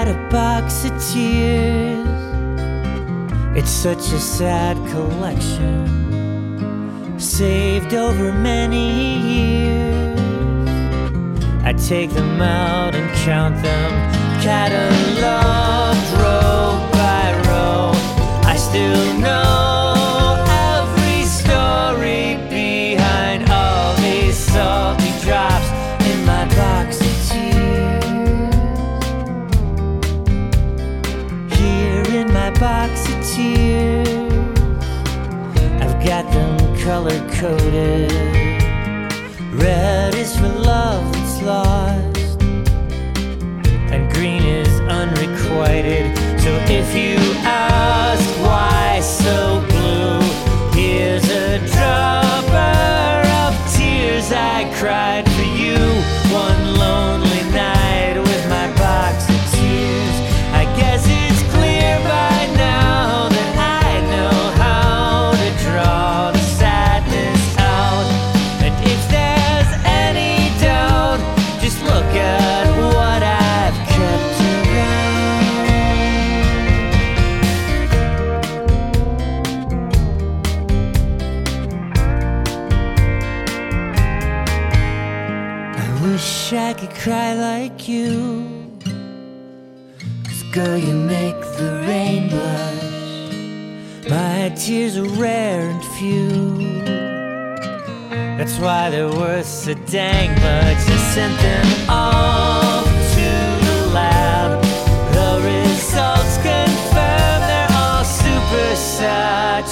a box of tears. It's such a sad collection, saved over many years. I take them out and count them, cataloged row by row. I still know every story behind all these salty drops in my box of tears. Here in my box of tears, I've got them color-coded. Red is for love that's lost, and green is unrequited. So if you ask why so blue, here's a dropper of tears I cried for you one lonely night with my box of tears. I guess it's clear by now that I know how to draw the sadness out. And if there's any doubt, just look at what I've kept around. I wish I could cry like you, 'cause girl, you make the rain blush. My tears are rare and few, that's why they're worth so dang much. I sent them all to the lab. The results confirm they're all supersaturated